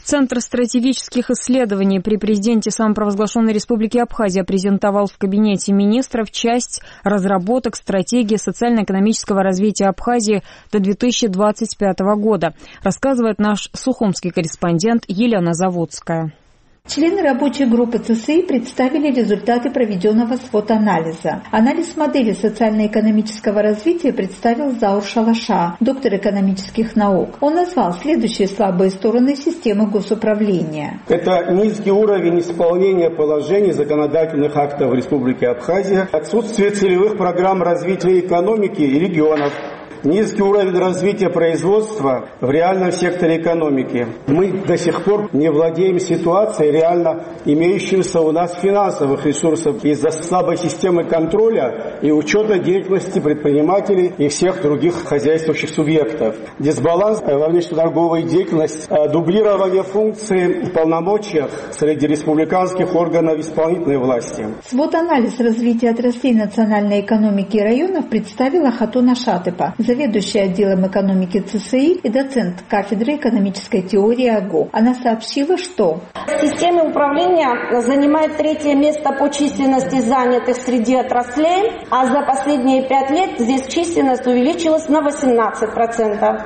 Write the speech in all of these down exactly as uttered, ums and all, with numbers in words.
Центр стратегических исследований при президенте самопровозглашенной Республики Абхазия презентовал в кабинете министров часть разработок стратегии социально-экономического развития Абхазии до две тысячи двадцать пятого года, рассказывает наш сухумский корреспондент Елена Заводская. Члены рабочей группы ЦСИ представили результаты проведенного свод-анализа. Анализ модели социально-экономического развития представил Заур Шалаша, доктор экономических наук. Он назвал следующие слабые стороны системы госуправления. Это низкий уровень исполнения положений законодательных актов Республики Абхазия, отсутствие целевых программ развития экономики и регионов, низкий уровень развития производства в реальном секторе экономики. Мы до сих пор не владеем ситуацией реально имеющимся у нас финансовых ресурсов из-за слабой системы контроля и учета деятельности предпринимателей и всех других хозяйствующих субъектов. Дисбаланс во внешнеторговой деятельности, дублирование функций и полномочий среди республиканских органов исполнительной власти. Свод-анализ развития отраслей национальной экономики и районов представила Хатуна Шатыпа, заведующая отделом экономики ЦСИ и доцент кафедры экономической теории АГУ. Она сообщила, что система управления занимает третье место по численности занятых среди отраслей, а за последние пять лет здесь численность увеличилась на восемнадцать процентов.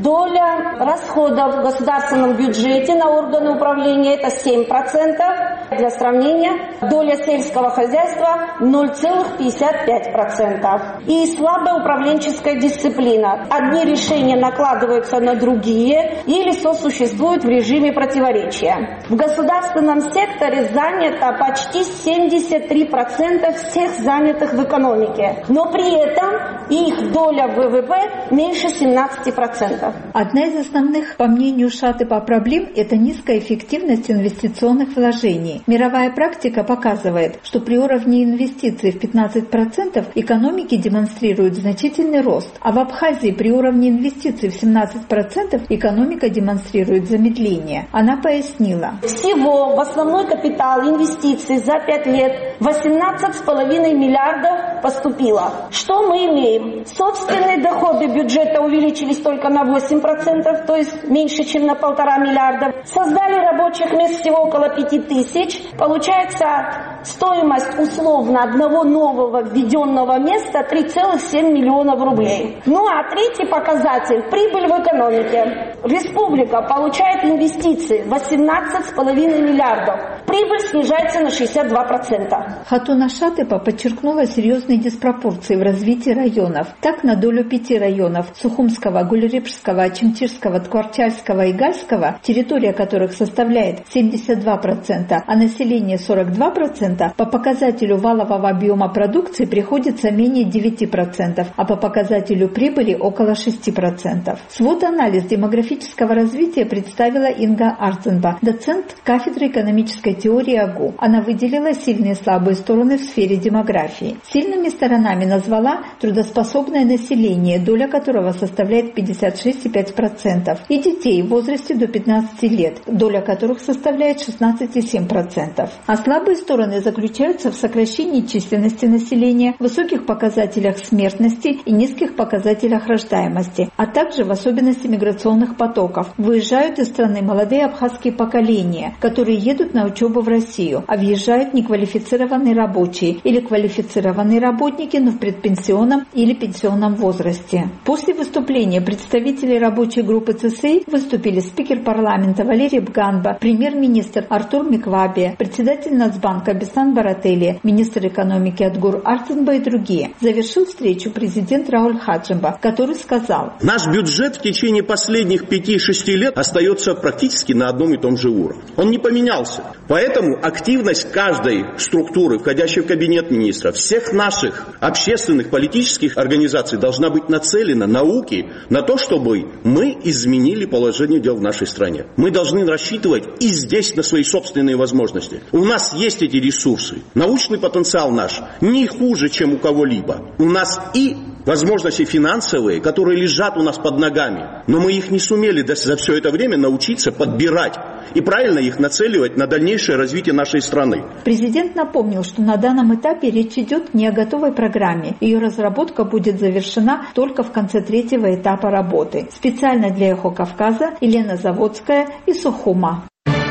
Доля расходов в государственном бюджете на органы управления – это семь процентов. Для сравнения, доля сельского хозяйства – ноль целых пятьдесят пять сотых процента. И слабая управленческая дисциплина. Одни решения накладываются на другие или сосуществуют в режиме противоречия. В государственном секторе занято почти семьдесят три процента всех занятых в экономике, но при этом их доля в ВВП меньше семнадцати процентов. Одна из основных, по мнению Шатыпа, проблем – это низкая эффективность инвестиционных вложений. Мировая практика показывает, что при уровне инвестиций в пятнадцать процентов экономики демонстрируют значительный рост, а в Абхазии при уровне инвестиций в семнадцать процентов экономика демонстрирует замедление. Она пояснила. Всего в основной капитал инвестиций за пять лет восемнадцать целых пять десятых миллиардов поступило. Что мы имеем? Собственные доходы бюджета увеличились только на восемь процентов, то есть меньше, чем на полтора миллиарда. Создали рабочих мест всего около пяти тысяч. Получается, стоимость условно одного нового введенного места три целых семь десятых миллионов рублей. Ну а третий показатель – прибыль в экономике. Республика получает инвестиции восемнадцать целых пять десятых миллиардов. Прибыль снижается на шестьдесят два процента. Хатуна Шатыпа подчеркнула серьезные диспропорции в развитии районов. Так, на долю пяти районов – Сухумского, Гулерепшского, Ачимчирского, Ткварчальского и Гальского, территория которых составляет семьдесят два процента, а население сорок два процента, по показателю валового объема продукции приходится менее девяти процентов, а по показателю прибыли около шести процентов. Свод-анализ демографического развития представила Инга Арценба, доцент кафедры экономической теории АГУ. Она выделила сильные и слабые стороны в сфере демографии. Сильными сторонами назвала трудоспособное население, доля которого составляет пятьдесят шесть целых пять десятых процента, и детей в возрасте до пятнадцати лет, доля которых составляет шестнадцать целых семь десятых процента. А слабые стороны заключаются в сокращении численности населения, высоких показателях смертности и низких показателях рождаемости, а также в особенности миграционных потоков. Выезжают из страны молодые абхазские поколения, которые едут на учебу в Россию, а въезжают неквалифицированные рабочие или квалифицированные работники, но в предпенсионном или пенсионном возрасте. После выступления представителей рабочей группы ЦСИ выступили спикер парламента Валерий Бганба, премьер-министр Артур Миквабия, председатель Нацбанка Бесан Баратели, министр экономики Адгур Арценба и другие. Завершил встречу президент Рауль Хаджимба, который сказал: наш бюджет в течение последних пяти-шести лет остается практически на одном и том же уровне. Он не поменялся. Поэтому активность каждой структуры, входящей в кабинет министров, всех наших общественных, политических организаций должна быть нацелена науке на то, чтобы мы изменили положение дел в нашей стране. Мы должны рассчитывать и здесь на свои собственные возможности. У нас есть эти ресурсы. Научный потенциал наш не хуже, чем у кого-либо. У нас и возможности финансовые, которые лежат у нас под ногами, но мы их не сумели за все это время научиться подбирать и правильно их нацеливать на дальнейшее развитие нашей страны. Президент напомнил, что на данном этапе речь идет не о готовой программе. Ее разработка будет завершена только в конце третьего этапа работы. Специально для Эхо Кавказа Елена Заводская из Сухума.